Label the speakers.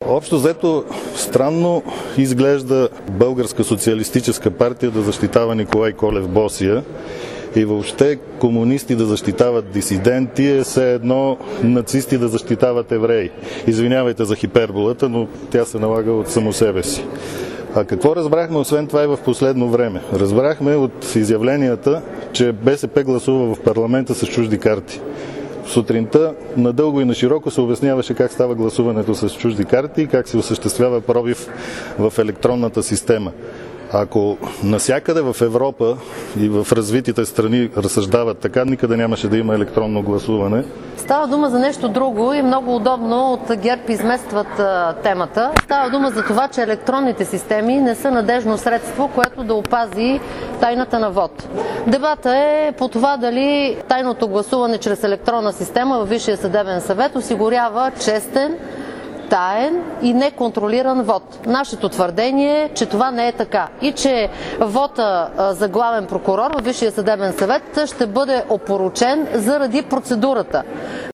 Speaker 1: Общо взето странно изглежда Българска социалистическа партия да защитава Николай Колев-Босия и въобще комунисти да защитават дисиденти е все едно нацисти да защитават евреи. Извинявайте за хиперболата, но тя се налага от само себе си. А какво разбрахме освен това и в последно време? Разбрахме от изявленията, че БСП гласува в парламента с чужди карти. Сутринта надълго и на широко се обясняваше как става гласуването с чужди карти и как се осъществява пробив в електронната система. Ако насякъде в Европа и в развитите страни разсъждават така, никъде нямаше да има електронно гласуване.
Speaker 2: Става дума за нещо друго и много удобно от ГЕРБ изместват темата. Става дума за това, че електронните системи не са надежно средство, което да опази тайната на вод. Дебата е по това дали тайното гласуване чрез електронна система във Висшия съдебен съвет осигурява честен, таен и неконтролиран вод. Нашето твърдение е, че това не е така и че вота за главен прокурор във Висшия съдебен съвет ще бъде опорочен заради процедурата.